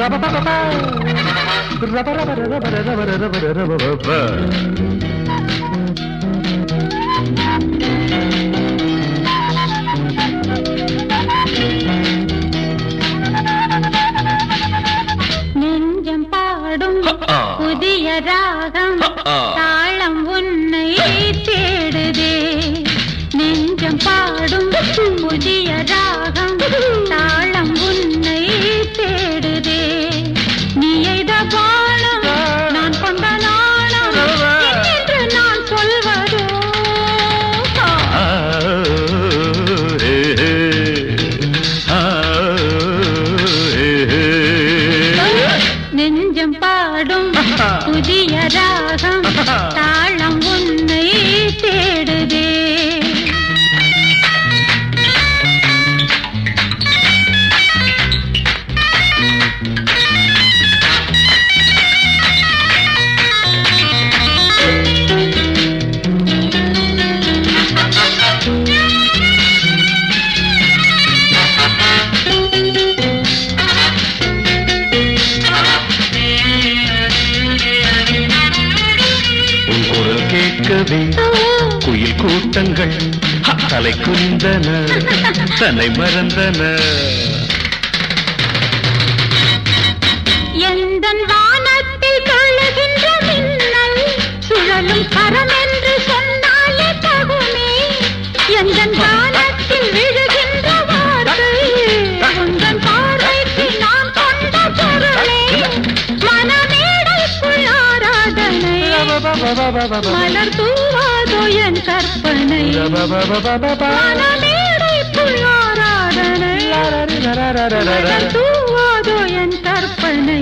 நெஞ்சம் பாடும் புதிய ராகம் தாளம் உன்னை தேடுதே. நெஞ்சம் பாடும் புதிய ராகம் தாளம் உன்னை தேடுதே. நீ எய்த பாடம் நான் கொண்ட நாணம் என்று நான் சொல்வதோ. நெஞ்சம் பாடும் புதிய ராகம் தாளம் உன்னை தேடுதே. குயில் கூட்டங்கள் தலை குந்தன தலை மறந்தன. எந்தன் வானத்தில் கொள்ளுகின்ற மின்னல் சுழலும் கரம் என்று சொன்னாலே தகுமே. எந்தன் வானத்தில் விழுகின்ற வார்த்தை உந்தன் பார்வைக்கு நான் கொண்ட பொருளே. மனமேடைக்குள் ஆராதனை மலர் தூவாதோ என் கற்பனை. மனமேடைக்குள் ஆராதனை மலர் தூவாதோ என் கற்பனை.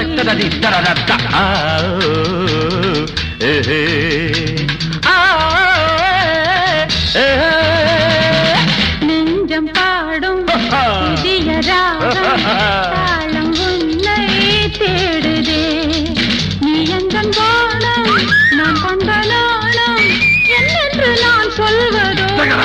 நெஞ்சம் பாடும் புதிய ராகம் தாளம் உன்னை தேடுதே. நீ எந்தன் வானம் நான் கொண்ட நாணம் என்னென்று நான் சொல்வதோ.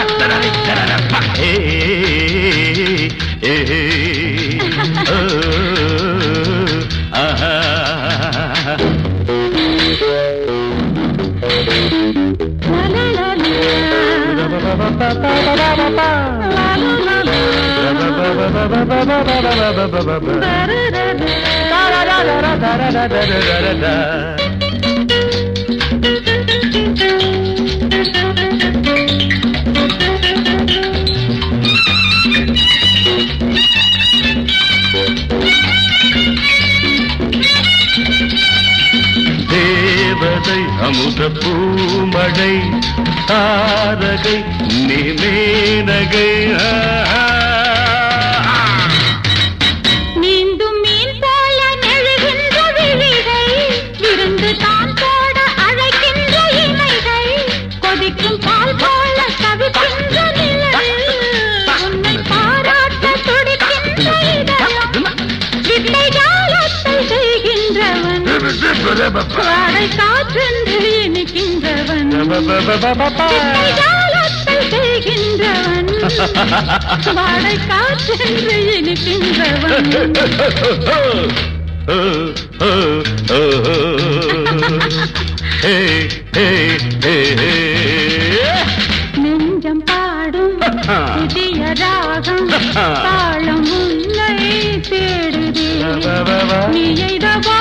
தேவதை அமுத பூமழை தாரகை நிமேனகை. நீந்தும் மீன் போல நெழுகின்ற விழிகள் விருந்து தான் போட அழைக்கின்ற இமைகள். கொதிக்கும் பால் போல தவிக்கின்ற நிழல் உன்னை பாராட்ட துடிக்கின்ற இதயம். வித்தை ஜாலத்தை செய்கின்றவன் வாடை காற்றென்று இனிக்கின்றவன். வித்தை ஜாலத்தை செய்கின்றவன் வாடை காற்றென்று இனிக்கின்றவன். நெஞ்சம் பாடும் புதிய ராகம் தாளம் உன்னை தேடுதே. நீ எய்த